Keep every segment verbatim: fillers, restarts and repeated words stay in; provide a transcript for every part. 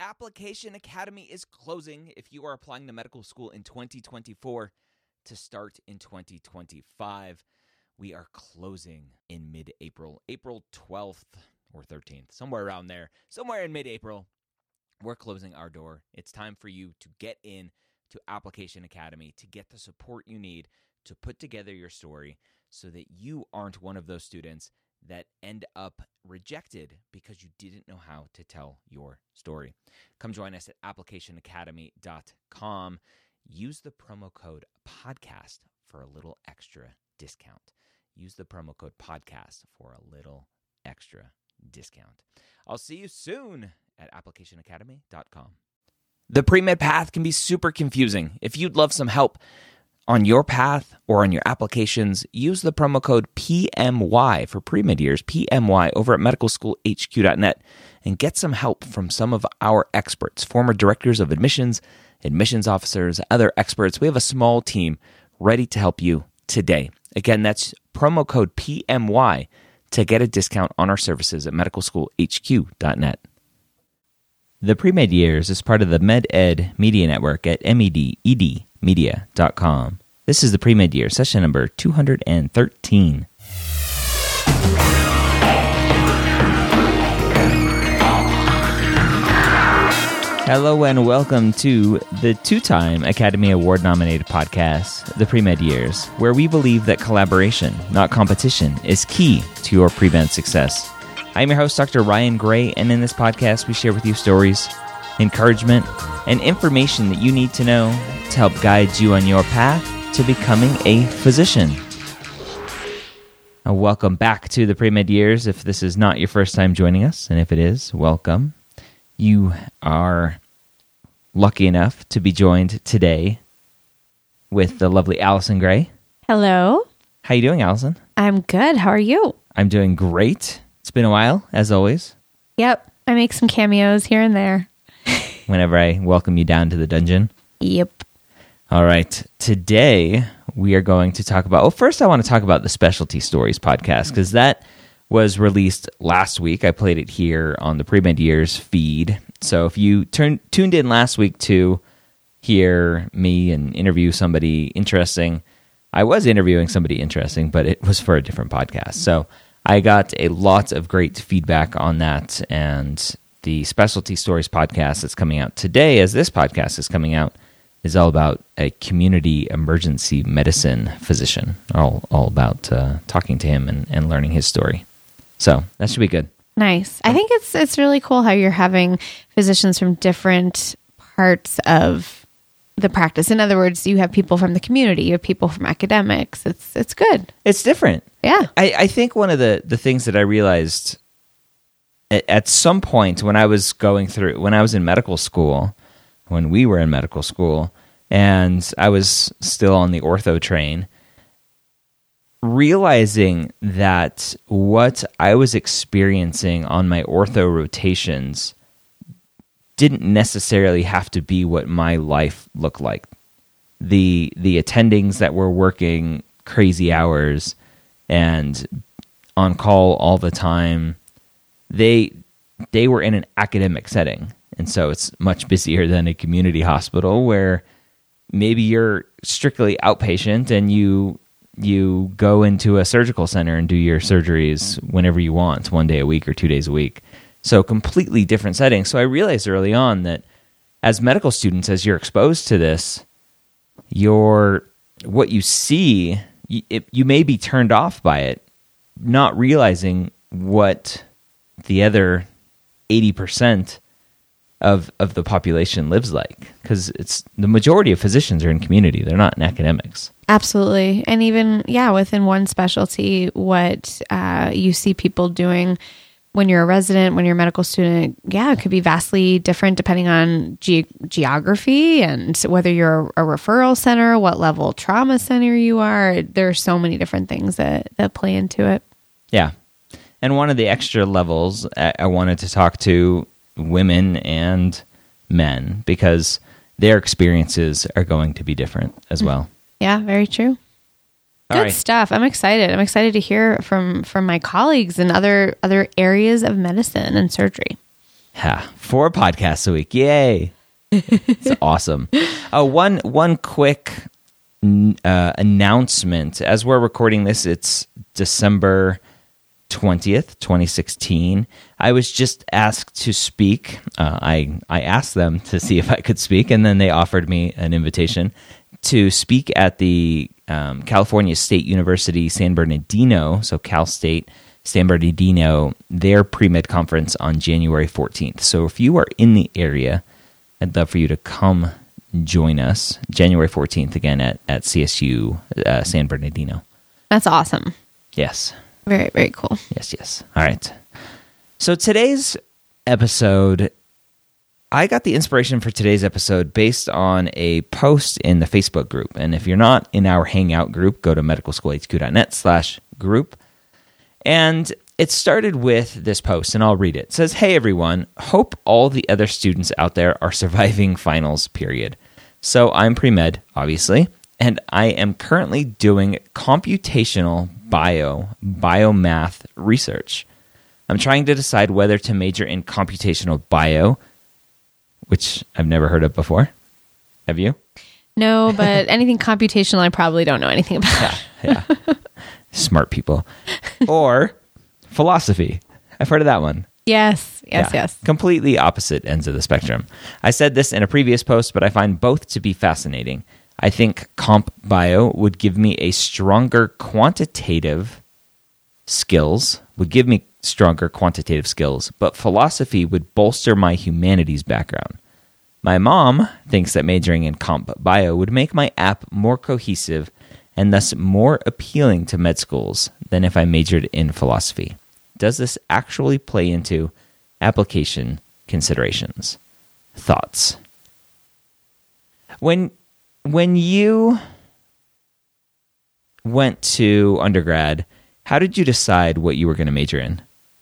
Application Academy is closing if you are applying to medical school in twenty twenty-four to start in twenty twenty-five. We are closing in mid-April, April twelfth or thirteenth, somewhere around there, somewhere in mid-April. We're closing our door. It's time for you to get in to Application Academy to get the support you need to put together your story so that you aren't one of those students that end up rejected because you didn't know how to tell your story. Come join us at application academy dot com. Use the promo code podcast for a little extra discount. Use the promo code podcast for a little extra discount. I'll see you soon at application academy dot com. The pre-med path can be super confusing. If you'd love some help on your path or on your applications, use the promo code P M Y for pre-med years, P M Y, over at medical school h q dot net and get some help from some of our experts, former directors of admissions, admissions officers, other experts. We have a small team ready to help you today. Again, that's promo code P M Y to get a discount on our services at medical school h q dot net. The Pre-Med Years is part of the MedEd Media Network at med ed media dot com. This is the Pre-Med Year, session number two hundred thirteen. Hello and welcome to the two-time Academy Award-nominated podcast, The Pre-Med Years, where we believe that collaboration, not competition, is key to your pre-med success. I'm your host, Doctor Ryan Gray, and in this podcast, we share with you stories, encouragement, and information that you need to know to help guide you on your path to becoming a physician. Now, welcome back to the Pre-Med Years. If this is not your first time joining us, and if it is, welcome. You are lucky enough to be joined today with the lovely Allison Gray. Hello. How you doing, Allison? I'm good. How are you? I'm doing great. It's been a while, as always. Yep. I make some cameos here and there. Whenever I welcome you down to the dungeon. Yep. All right. Today, we are going to talk about... Well, first, I want to talk about the Specialty Stories podcast, because that was released last week. I played it here on the Pre-Med Years feed. So if you turn, tuned in last week to hear me and interview somebody interesting, I was interviewing somebody interesting, but it was for a different podcast. So I got a lot of great feedback on that, and the Specialty Stories podcast that's coming out today, as this podcast is coming out, is all about a community emergency medicine physician, all all about uh, talking to him and, and learning his story. So that should be good. Nice. I think it's it's really cool how you're having physicians from different parts of the practice. In other words, you have people from the community, you have people from academics. It's it's good. It's different. Yeah. I, I think one of the, the things that I realized at, at some point when I was going through, when I was in medical school, when we were in medical school, and I was still on the ortho train, realizing that what I was experiencing on my ortho rotations didn't necessarily have to be what my life looked like. The the attendings that were working crazy hours and on call all the time, they they were in an academic setting. And so it's much busier than a community hospital where maybe you're strictly outpatient and you you go into a surgical center and do your surgeries whenever you want, one day a week or two days a week. So completely different settings. So I realized early on that as medical students, as you're exposed to this, your what you see, you, it, you may be turned off by it, not realizing what the other eighty percent of of the population lives like, because it's the majority of physicians are in community. They're not in academics. Absolutely. And even, yeah, within one specialty, what uh, you see people doing when you're a resident, when you're a medical student, yeah, it could be vastly different depending on ge- geography and whether you're a referral center, what level trauma center you are. There are so many different things that, that play into it. Yeah. And one of the extra levels, I wanted to talk to women and men because their experiences are going to be different as well. Yeah, very true. All Good right. stuff. I'm excited. I'm excited to hear from from my colleagues in other other areas of medicine and surgery. Yeah, four podcasts a week. Yay. It's awesome. Uh, one one quick uh, announcement. As we're recording this, it's December twentieth, twenty sixteen. I was just asked to speak. Uh, I, I asked them to see if I could speak, and then they offered me an invitation to speak at the um, California State University San Bernardino, so Cal State San Bernardino, their pre-med conference on January fourteenth. So if you are in the area, I'd love for you to come join us January fourteenth again at, at C S U uh, San Bernardino. That's awesome. Yes. Very, very cool. Yes, yes. All right. So today's episode, I got the inspiration for today's episode based on a post in the Facebook group. And if you're not in our Hangout group, go to medicalschoolhq.net slash group. And it started with this post, and I'll read it. It says, "Hey everyone, hope all the other students out there are surviving finals, period. So I'm pre-med, obviously, and I am currently doing computational bio, biomath research. I'm trying to decide whether to major in computational bio," which I've never heard of before. Have you? No, but anything computational, I probably don't know anything about. Yeah, yeah. Smart people. Or philosophy. I've heard of that one. Yes, yes, Yeah. yes. Completely opposite ends of the spectrum. I said this in a previous post, but I find both to be fascinating. I think comp bio would give me a stronger quantitative skills, would give me stronger quantitative skills, but philosophy would bolster my humanities background. My mom thinks that majoring in comp bio would make my app more cohesive and thus more appealing to med schools than if I majored in philosophy. Does this actually play into application considerations? Thoughts? When when you went to undergrad, how did you decide what you were going to major in?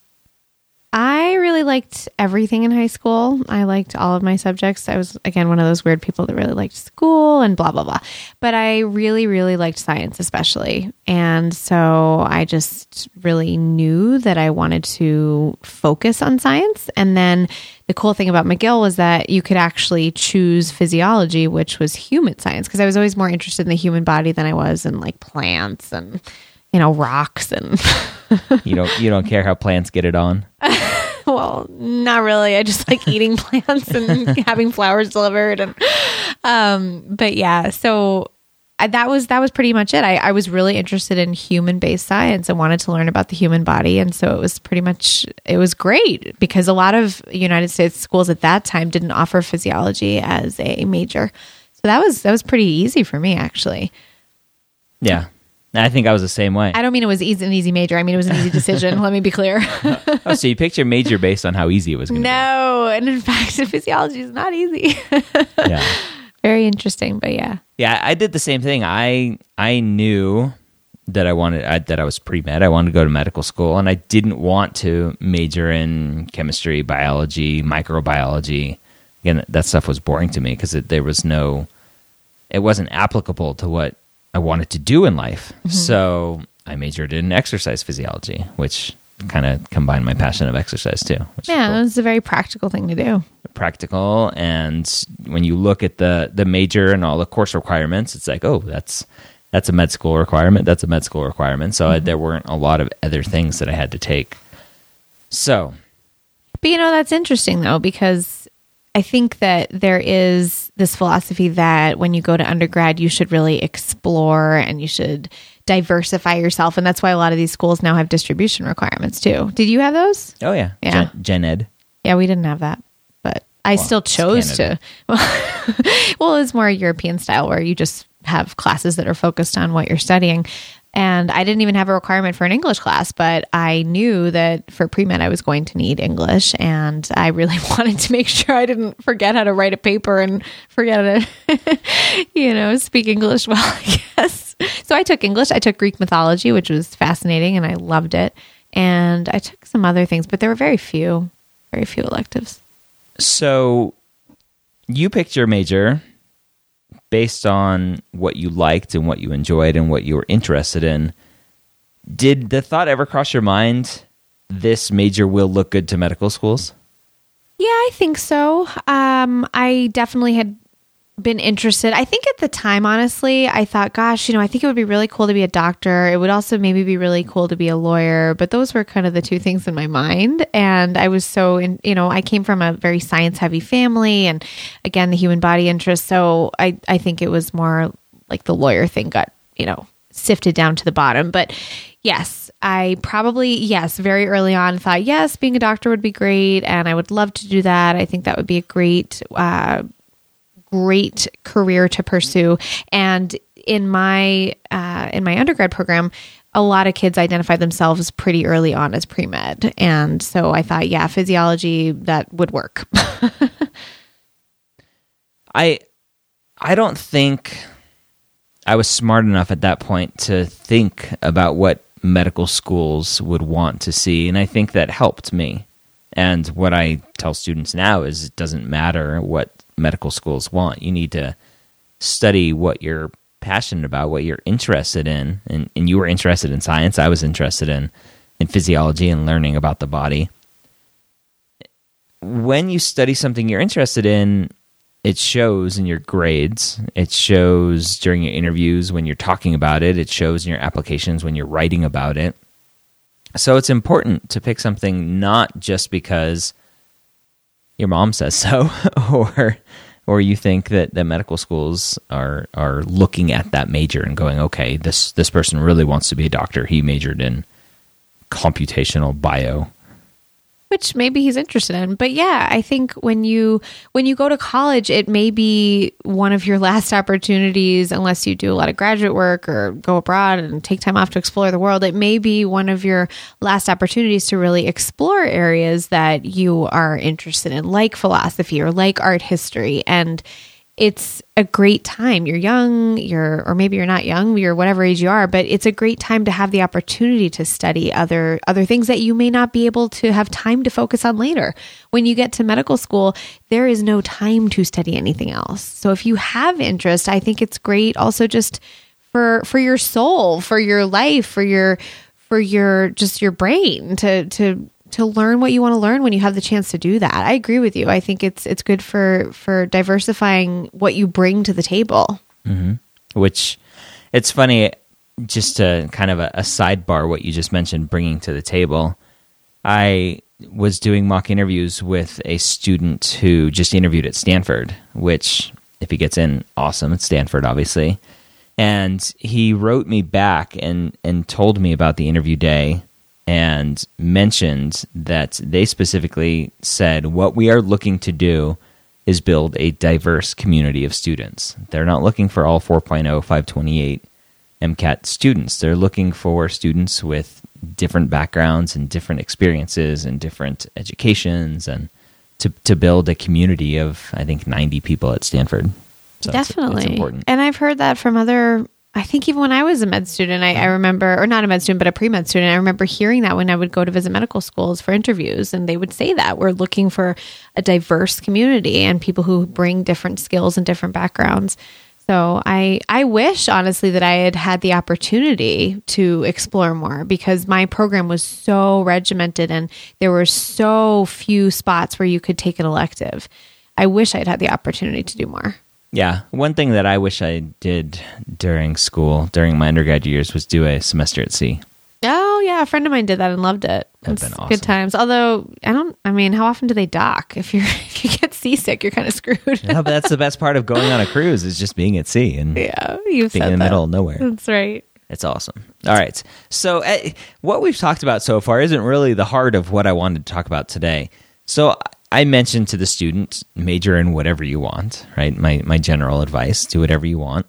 I really liked everything in high school. I liked all of my subjects. I was, again, one of those weird people that really liked school and blah, blah, blah. But I really, really liked science especially. And so I just really knew that I wanted to focus on science. And then the cool thing about McGill was that you could actually choose physiology, which was human science, because I was always more interested in the human body than I was in like plants and, you know, rocks and... You don't you don't care how plants get it on? Well, not really. I just like eating plants and having flowers delivered, and um, but yeah. So I, that was that was pretty much it. I, I was really interested in human based science and wanted to learn about the human body, and so it was pretty much it was great because a lot of United States schools at that time didn't offer physiology as a major, so that was that was pretty easy for me actually. Yeah. I think I was the same way. I don't mean it was easy, an easy major. I mean, it was an easy decision. Let me be clear. Oh, so you picked your major based on how easy it was going to No, and in fact, physiology is not easy. be. Yeah. Very interesting, but yeah. Yeah, I did the same thing. I I knew that I wanted I, that I was pre-med. I wanted to go to medical school, and I didn't want to major in chemistry, biology, microbiology. Again, that stuff was boring to me because there was no, it wasn't applicable to what I wanted to do in life. Mm-hmm. So I majored in exercise physiology, which kind of combined my passion of exercise too. Which Yeah, cool. it was a very practical thing to do. Practical, and when you look at the the major and all the course requirements, it's like, oh, that's that's a med school requirement. That's a med school requirement. So mm-hmm. I, there weren't a lot of other things that I had to take. So, but you know, that's interesting though, because I think that there is this philosophy that when you go to undergrad, you should really explore and you should diversify yourself. And that's why a lot of these schools now have distribution requirements too. Did you have those? Oh yeah. Yeah. Gen, Gen Ed. Yeah, we didn't have that, but I Well, still chose to. Well, well, it's more European style where you just have classes that are focused on what you're studying. And I didn't even have a requirement for an English class, but I knew that for pre-med I was going to need English, and I really wanted to make sure I didn't forget how to write a paper and forget how to, you know, speak English well, I guess. So I took English. I took Greek mythology, which was fascinating, and I loved it. And I took some other things, but there were very few, very few electives. So you picked your major based on what you liked and what you enjoyed and what you were interested in. Did the thought ever cross your mind, this major will look good to medical schools? Yeah, I think so. Um, I definitely had been interested. I think at the time, honestly, I thought, gosh, you know, I think it would be really cool to be a doctor. It would also maybe be really cool to be a lawyer. But those were kind of the two things in my mind. And I was so, in, you know, I came from a very science heavy family and again, the human body interest. So I, I think it was more like the lawyer thing got, you know, sifted down to the bottom. But yes, I probably, yes, very early on thought, yes, being a doctor would be great. And I would love to do that. I think that would be a great, uh, great career to pursue. And in my uh, in my undergrad program, a lot of kids identify themselves pretty early on as pre-med. And so I thought, yeah, physiology, that would work. I I don't think I was smart enough at that point to think about what medical schools would want to see. And I think that helped me. And what I tell students now is it doesn't matter what medical schools want. You need to study what you're passionate about, what you're interested in. And, and you were interested in science. I was interested in, in physiology and learning about the body. When you study something you're interested in, it shows in your grades. It shows during your interviews when you're talking about it. It shows in your applications when you're writing about it. So it's important to pick something not just because your mom says so, or or you think that the medical schools are are looking at that major and going, okay, this this person really wants to be a doctor. He majored in computational bio. Which maybe he's interested in. But yeah, I think when you when you go to college, it may be one of your last opportunities, unless you do a lot of graduate work or go abroad and take time off to explore the world. It may be one of your last opportunities to really explore areas that you are interested in, like philosophy or like art history. And it's a great time. You're young, you're, or maybe you're not young, you're whatever age you are, but it's a great time to have the opportunity to study other, other things that you may not be able to have time to focus on later. When you get to medical school, there is no time to study anything else. So if you have interest, I think it's great also just for, for your soul, for your life, for your, for your, just your brain to, to, to learn what you want to learn when you have the chance to do that. I agree with you. I think it's it's good for for diversifying what you bring to the table. Mm-hmm. Which, it's funny, just to kind of a, a sidebar, what you just mentioned, bringing to the table. I was doing mock interviews with a student who just interviewed at Stanford, which, if he gets in, awesome. It's Stanford, obviously. And he wrote me back and, and told me about the interview day, and mentioned that they specifically said, what we are looking to do is build a diverse community of students. They're not looking for all four point oh, five twenty-eight MCAT students. They're looking for students with different backgrounds and different experiences and different educations, and to, to build a community of, I think, ninety people at Stanford. So Definitely. It's, it's important. And I've heard that from other... I think even when I was a med student, I, I remember, or not a med student, but a pre-med student, I remember hearing that when I would go to visit medical schools for interviews, and they would say that we're looking for a diverse community and people who bring different skills and different backgrounds. So I, I wish, honestly, that I had had the opportunity to explore more, because my program was so regimented and there were so few spots where you could take an elective. I wish I'd had the opportunity to do more. Yeah. One thing that I wish I did during school, during my undergrad years, was do a semester at sea. Oh, yeah. A friend of mine did that and loved it. That'd It's been awesome. Good times. Although, I don't, I mean, how often do they dock? If you're, if you get seasick, you're kind of screwed. No, but that's the best part of going on a cruise, is just being at sea and Yeah, you've being said in the that. middle of nowhere. That's right. It's awesome. All right. So uh, what we've talked about so far isn't really the heart of what I wanted to talk about today. So I mentioned to the student, major in whatever you want, right? My my general advice, do whatever you want.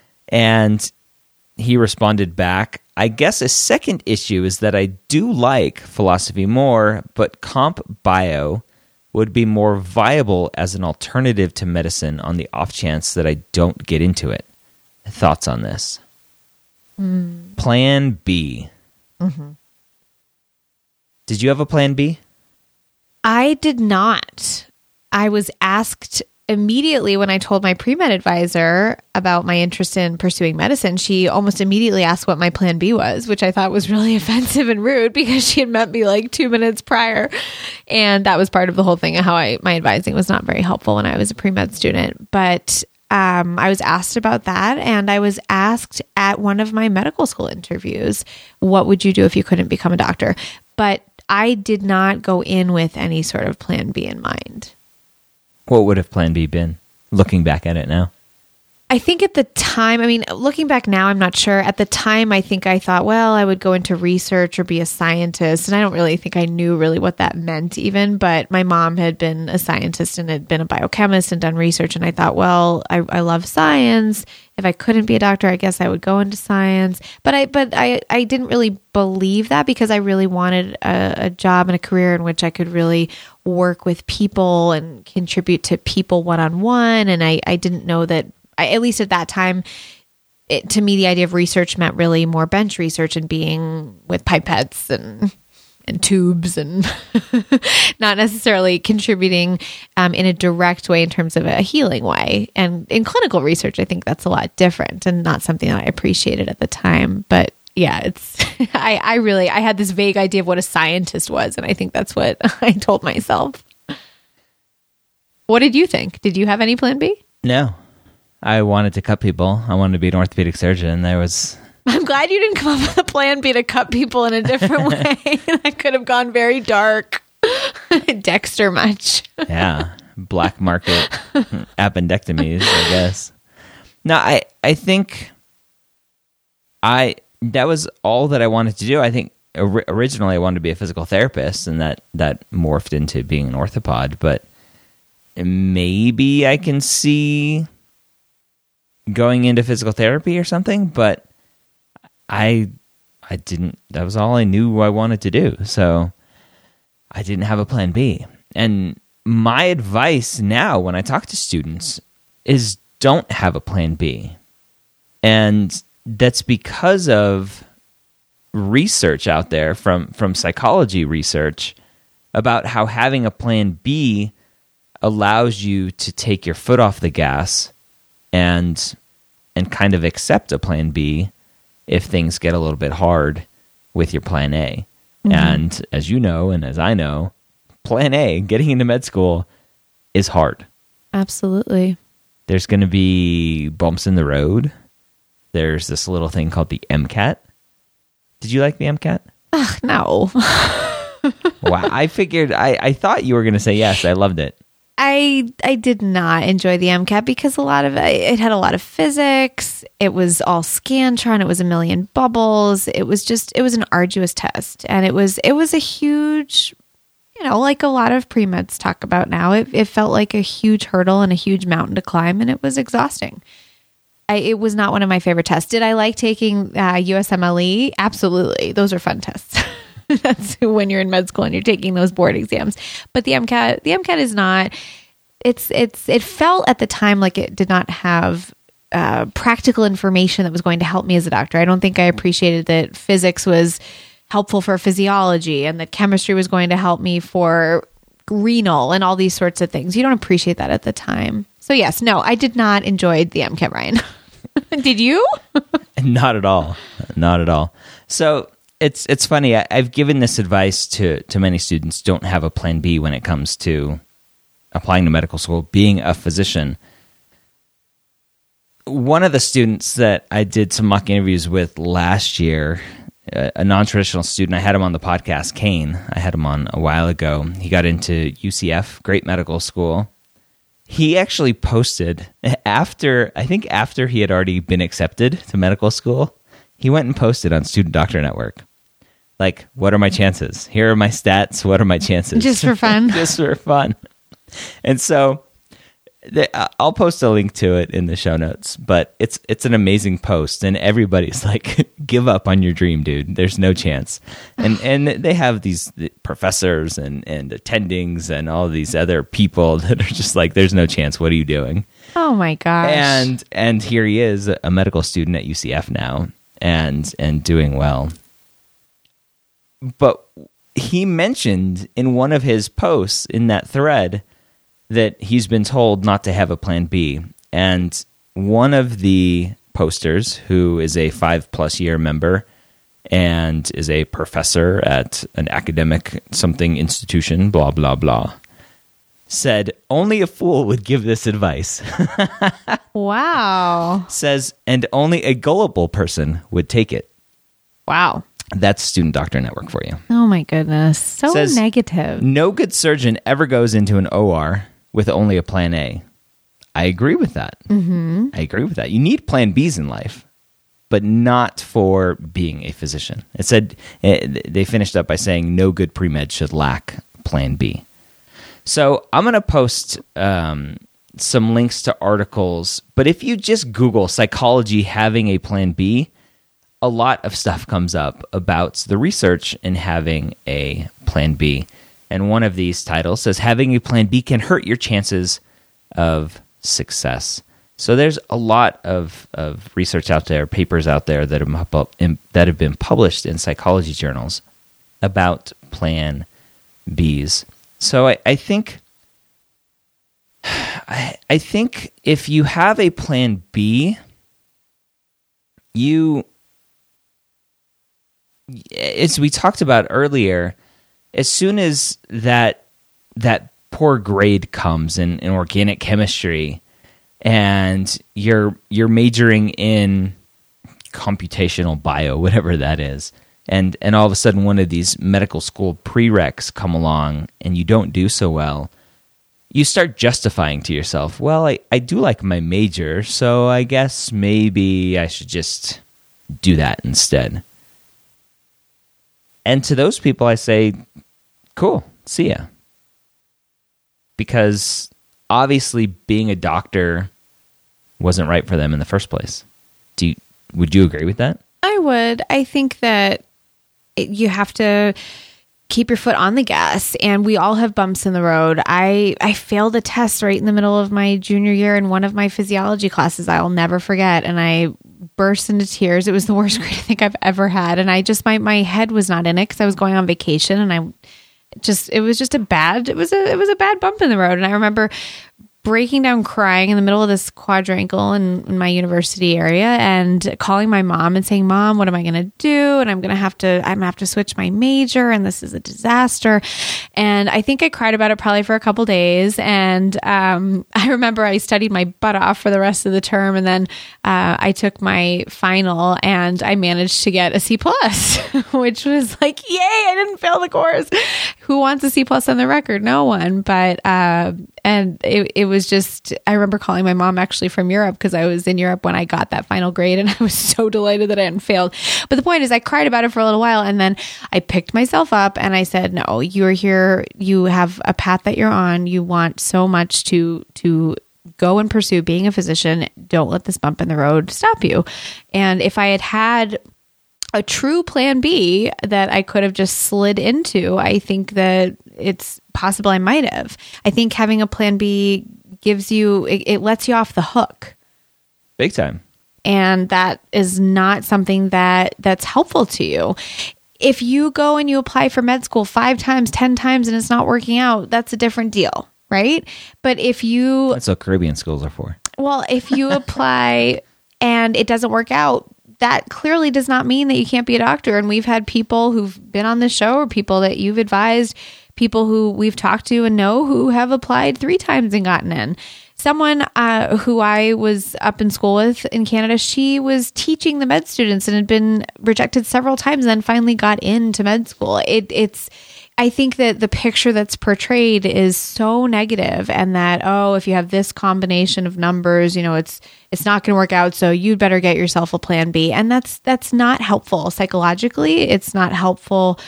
And he responded back, I guess a second issue is that I do like philosophy more, but comp bio would be more viable as an alternative to medicine on the off chance that I don't get into it. Thoughts on this? Mm. Plan B. Mm-hmm. Did you have a plan B? I did not. I was asked immediately when I told my pre-med advisor about my interest in pursuing medicine, she almost immediately asked what my plan B was, which I thought was really offensive and rude because she had met me like two minutes prior. And that was part of the whole thing of how I, my advising was not very helpful when I was a pre-med student. But um, I was asked about that. And I was asked at one of my medical school interviews, what would you do if you couldn't become a doctor? But I did not go in with any sort of plan B in mind. What would have plan B been, looking back at it now? I think at the time, I mean, looking back now, I'm not sure. At the time, I think I thought, well, I would go into research or be a scientist. And I don't really think I knew really what that meant even. But my mom had been a scientist and had been a biochemist and done research. And I thought, well, I, I love science. If I couldn't be a doctor, I guess I would go into science. But I but I, I didn't really believe that because I really wanted a, a job and a career in which I could really work with people and contribute to people one-on-one. And I, I didn't know that, I, at least at that time, it, to me, the idea of research meant really more bench research and being with pipettes and and tubes and not necessarily contributing um, in a direct way in terms of a healing way. And in clinical research, I think that's a lot different and not something that I appreciated at the time. But yeah, it's I, I really, I had this vague idea of what a scientist was. And I think that's what I told myself. What did you think? Did you have any plan B? No. I wanted to cut people. I wanted to be an orthopedic surgeon. There was... I'm glad you didn't come up with a plan B to cut people in a different way. That could have gone very dark. Dexter much. Yeah. Black market appendectomies, I guess. No, I, I think I that was all that I wanted to do. I think or, originally I wanted to be a physical therapist, and that, that morphed into being an orthopod. But maybe I can see going into physical therapy or something, but I I didn't, that was all I knew I wanted to do. So I didn't have a plan B. And my advice now when I talk to students is don't have a plan B. And that's because of research out there from, from psychology research about how having a plan B allows you to take your foot off the gas and and kind of accept a plan B if things get a little bit hard with your plan A. Mm-hmm. And as you know, and as I know, plan A, getting into med school, is hard. Absolutely. There's going to be bumps in the road. There's this little thing called the MCAT. Did you like the MCAT? Ugh, no. Wow. I figured, I, I thought you were going to say yes. I loved it. I I did not enjoy the MCAT because a lot of it, it had a lot of physics. It was all Scantron. It was a million bubbles. It was just, it was an arduous test. And it was, it was a huge, you know, like a lot of pre-meds talk about now, it, it felt like a huge hurdle and a huge mountain to climb, and it was exhausting. I, it was not one of my favorite tests. Did I like taking uh, U S M L E? Absolutely. Those are fun tests. That's when you're in med school and you're taking those board exams. But the MCAT, the MCAT is not, it's, it's, it felt at the time like it did not have uh, practical information that was going to help me as a doctor. I don't think I appreciated that physics was helpful for physiology and that chemistry was going to help me for renal and all these sorts of things. You don't appreciate that at the time. So yes, no, I did not enjoy the MCAT, Ryan. Did you? Not at all. Not at all. So it's it's funny. I, I've given this advice to, to many students. Don't have a plan B when it comes to applying to medical school, being a physician. One of the students that I did some mock interviews with last year, a, a non-traditional student, I had him on the podcast, Kane. I had him on a while ago. He got into U C F, great medical school. He actually posted after, I think after he had already been accepted to medical school, he went and posted on Student Doctor Network. Like, what are my chances? Here are my stats. What are my chances? Just for fun. Just for fun. And so the, I'll post a link to it in the show notes, but it's it's an amazing post, and everybody's like, give up on your dream, dude. There's no chance. And and they have these professors and, and attendings and all these other people that are just like, there's no chance. What are you doing? Oh my gosh. And and here he is, a medical student at U C F now, and and doing well. But he mentioned in one of his posts in that thread that he's been told not to have a plan B. And one of the posters, who is a five-plus year member and is a professor at an academic something institution, blah, blah, blah, said, only a fool would give this advice. Wow. Says, and only a gullible person would take it. Wow. That's Student Doctor Network for you. Oh my goodness. So Says, negative. No good surgeon ever goes into an O R with only a plan A. I agree with that. Mm-hmm. I agree with that. You need plan Bs in life, but not for being a physician. It said, they finished up by saying no good pre-med should lack plan B. So I'm going to post um, some links to articles, but if you just Google psychology having a plan B, a lot of stuff comes up about the research in having a plan B. And one of these titles says, having a plan B can hurt your chances of success. So there's a lot of, of research out there, papers out there that have, that have been published in psychology journals about plan Bs. So I, I think I, I think if you have a plan B, you, as we talked about earlier, as soon as that that poor grade comes in, in organic chemistry, and you're you're majoring in computational bio, whatever that is, and and all of a sudden one of these medical school prereqs come along and you don't do so well, you start justifying to yourself, well, I, I do like my major, so I guess maybe I should just do that instead. And to those people I say, cool, see ya. Because obviously being a doctor wasn't right for them in the first place. Do you, would you agree with that? I would. I think that it, you have to keep your foot on the gas, and we all have bumps in the road. I, I failed a test right in the middle of my junior year in one of my physiology classes I'll never forget, and I burst into tears. It was the worst grade I think I've ever had, and I just, my, my head was not in it because I was going on vacation, and I just, it was just a bad, it was a, it was a bad bump in the road. And I remember breaking down crying in the middle of this quadrangle in, in my university area and calling my mom and saying, Mom, what am I going to do? And I'm going to have to, I'm going to have to switch my major, and this is a disaster. And I think I cried about it probably for a couple days. And um, I remember I studied my butt off for the rest of the term. And then uh, I took my final and I managed to get a C plus, which was like, yay, I didn't fail the course. Who wants a C plus on the record? No one. But, uh, and it, it was just, I remember calling my mom actually from Europe because I was in Europe when I got that final grade, and I was so delighted that I hadn't failed. But the point is, I cried about it for a little while, and then I picked myself up and I said, no, you're here. You have a path that you're on. You want so much to, to go and pursue being a physician. Don't let this bump in the road stop you. And if I had had a true plan B that I could have just slid into, I think that it's possible I might have. I think having a plan B gives you, it, it lets you off the hook. Big time. And that is not something that that's helpful to you. If you go and you apply for med school five times, ten times, and it's not working out, that's a different deal, right? But if you... That's what Caribbean schools are for. Well, if you apply and it doesn't work out, that clearly does not mean that you can't be a doctor. And we've had people who've been on the show, or people that you've advised, people who we've talked to and know who have applied three times and gotten in. Someone uh, who I was up in school with in Canada, she was teaching the med students and had been rejected several times and then finally got into med school. It, it's, I think that the picture that's portrayed is so negative, and that, oh, if you have this combination of numbers, you know, it's it's not going to work out, so you'd better get yourself a plan B. And that's that's not helpful psychologically. It's not helpful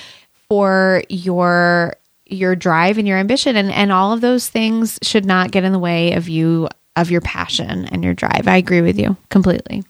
for your your drive and your ambition, and, and all of those things should not get in the way of you, of your passion and your drive. I agree with you completely.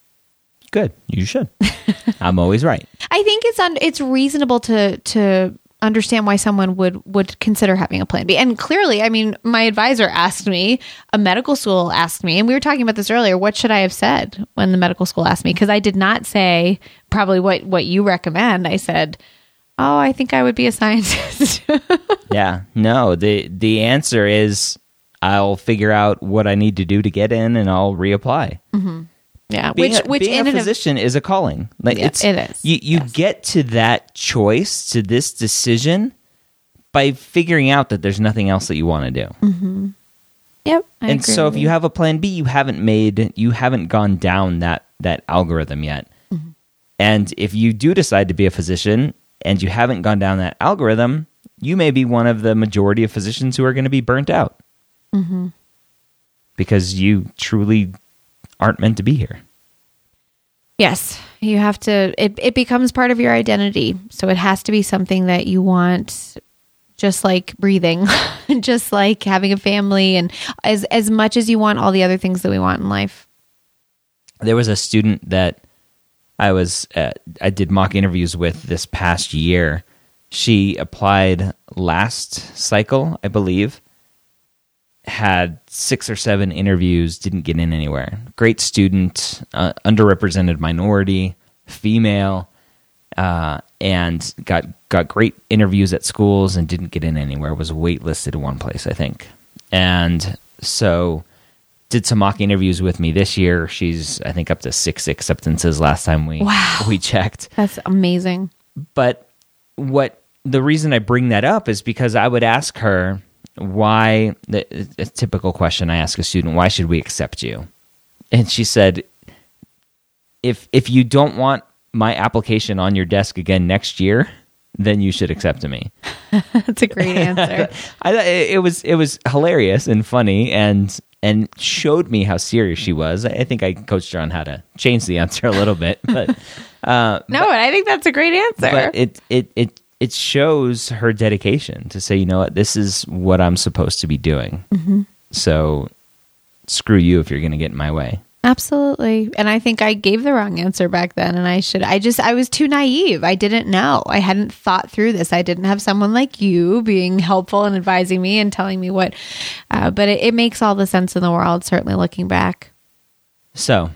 Good. You should. I'm always right. I think it's un, it's reasonable to to understand why someone would would consider having a plan B. And clearly, I mean, my advisor asked me, a medical school asked me, and we were talking about this earlier, what should I have said when the medical school asked me? Because I did not say probably what, what you recommend. I said, oh, I think I would be a scientist. Yeah, no, the the answer is I'll figure out what I need to do to get in, and I'll reapply. Mm-hmm. Yeah, Being which a, which being in a and physician is a calling. Like Yeah, it's it is. You you Yes. get to that choice, to this decision, by figuring out that there's nothing else that you want to do. Mm-hmm. Yep. I and agree so, with if you have a plan B, you haven't made, you haven't gone down that that algorithm yet. Mm-hmm. And if you do decide to be a physician and you haven't gone down that algorithm, you may be one of the majority of physicians who are going to be burnt out Mm-hmm. because you truly aren't meant to be here. Yes, you have to, it, it becomes part of your identity. So it has to be something that you want, just like breathing, just like having a family, and as, as much as you want all the other things that we want in life. There was a student that I was, uh, I did mock interviews with this past year. She applied last cycle, I believe, had six or seven interviews, didn't get in anywhere. Great student, uh, underrepresented minority, female, uh, and got got great interviews at schools and didn't get in anywhere. Was waitlisted in one place, I think. And so did some mock interviews with me this year. She's, I think, up to six acceptances last time we Wow. we checked. That's amazing. But what the reason I bring that up is because I would ask her, why, the, a typical question I ask a student, why should we accept you? And she said, if if you don't want my application on your desk again next year, then you should accept me. That's a great answer. I thought it, it was it was hilarious and funny, and and showed me how serious she was. I think I coached her on how to change the answer a little bit, but uh, No, but I think that's a great answer. but it it it it shows her dedication to say, you know what, this is what I'm supposed to be doing. Mm-hmm. So screw you if you're going to get in my way. Absolutely. And I think I gave the wrong answer back then. And I should, I just, I was too naive. I didn't know. I hadn't thought through this. I didn't have someone like you being helpful and advising me and telling me what, uh, but it, it makes all the sense in the world, certainly looking back. So,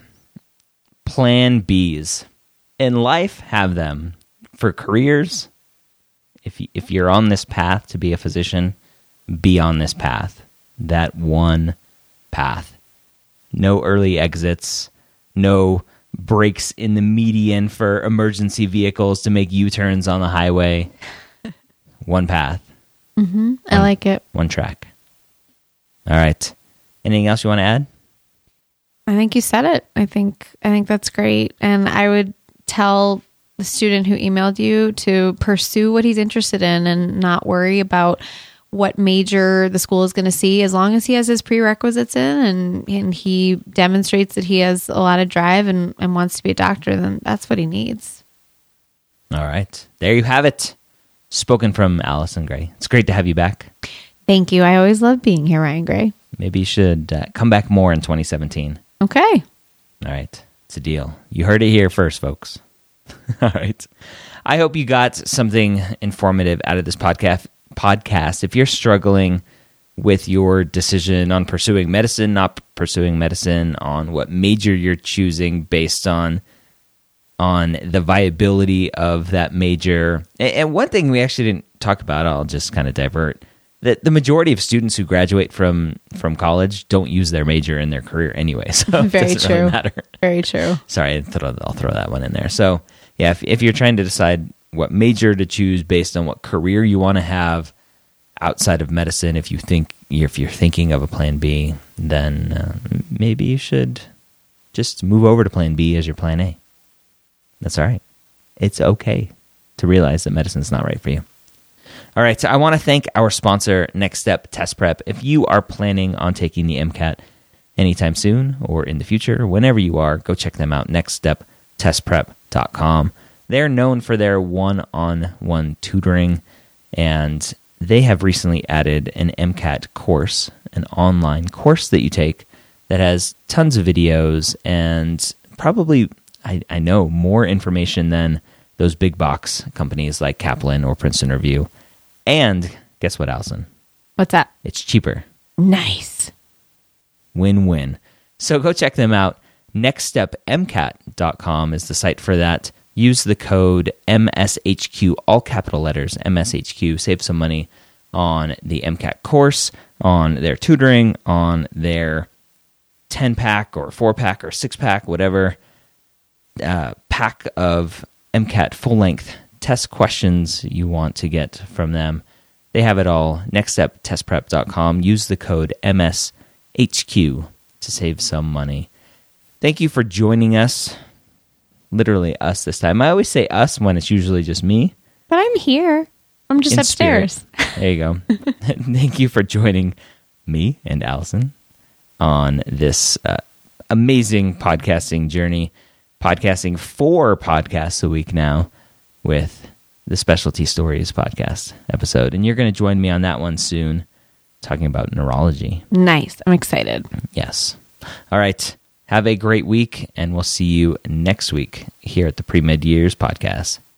plan Bs. In life, have them. For careers, if, you, if you're on this path to be a physician, be on this path. That one path. No early exits, no breaks in the median for emergency vehicles to make U-turns on the highway. One path. Mm-hmm. I One- like it. One track. All right. Anything else you want to add? I think you said it. I think, I think that's great. And I would tell the student who emailed you to pursue what he's interested in and not worry about what major the school is going to see, as long as he has his prerequisites in and, and he demonstrates that he has a lot of drive and, and wants to be a doctor, then that's what he needs. All right. There you have it. Spoken from Allison Gray. It's great to have you back. Thank you. I always love being here, Ryan Gray. Maybe you should uh, come back more in twenty seventeen. Okay. All right. It's a deal. You heard it here first, folks. All right. I hope you got something informative out of this podcast. podcast. If you're struggling with your decision on pursuing medicine, not pursuing medicine, on what major you're choosing based on on the viability of that major. And, and one thing we actually didn't talk about, I'll just kind of divert, that the majority of students who graduate from from college don't use their major in their career anyway. So Very it doesn't true. really matter. Very true. Sorry, I'll throw, I'll throw that one in there. So yeah, if, if you're trying to decide what major to choose based on what career you want to have outside of medicine, if you think if you're thinking of a plan B, then uh, maybe you should just move over to plan B as your plan A. That's all right. It's okay to realize that medicine's not right for you. All right, so I want to thank our sponsor, Next Step Test Prep. If you are planning on taking the MCAT anytime soon or in the future, whenever you are, go check them out, next step test prep dot com. They're known for their one-on-one tutoring, and they have recently added an MCAT course, an online course that you take that has tons of videos and probably, I, I know, more information than those big box companies like Kaplan or Princeton Review. And guess what, Allison? What's that? It's cheaper. Nice. Win-win. So go check them out. next step m cat dot com is the site for that. Use the code M S H Q, all capital letters, M S H Q. Save some money on the MCAT course, on their tutoring, on their ten-pack or four-pack or six-pack, whatever uh, pack of MCAT full-length test questions you want to get from them. They have it all. next step test prep dot com. Use the code M S H Q to save some money. Thank you for joining us. Literally us this time. I always say us when it's usually just me. But I'm here. I'm just In upstairs. Spirit. There you go. Thank you for joining me and Allison on this uh, amazing podcasting journey. Podcasting four podcasts a week now with the Specialty Stories podcast episode. And you're going to join me on that one soon, talking about neurology. Nice. I'm excited. Yes. All right. Have a great week, and we'll see you next week here at the Pre-Med Years podcast.